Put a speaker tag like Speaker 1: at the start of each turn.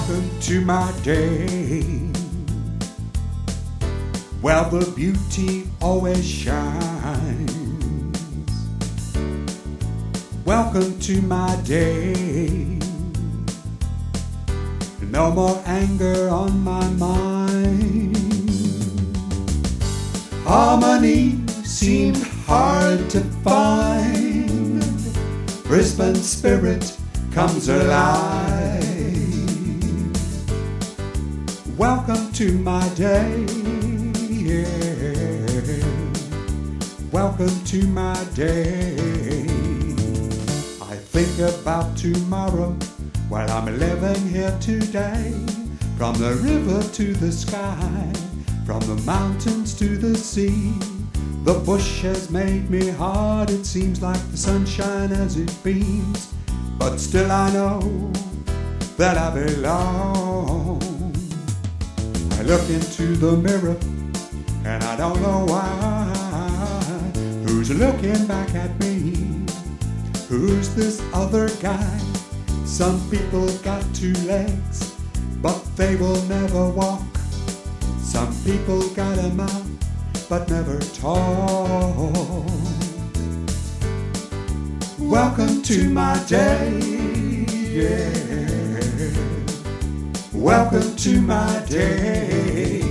Speaker 1: Welcome to my day. Well, the beauty always shines. Welcome to my day. No more anger on my mind. Harmony seemed hard to find. Brisbane spirit comes alive. Welcome to my day. Yeah. Welcome to my day. I think about tomorrow while I'm living here today. From the river to the sky, from the mountains to the sea. The bush has made me hard, it seems like the sunshine as it beams. But still I know that I belong. I look into the mirror and I don't know why. Who's looking back at me? Who's this other guy? Some people got 2 legs, but they will never walk. Some people got a mouth, but never talk. Welcome to my day, yeah. Welcome to my day.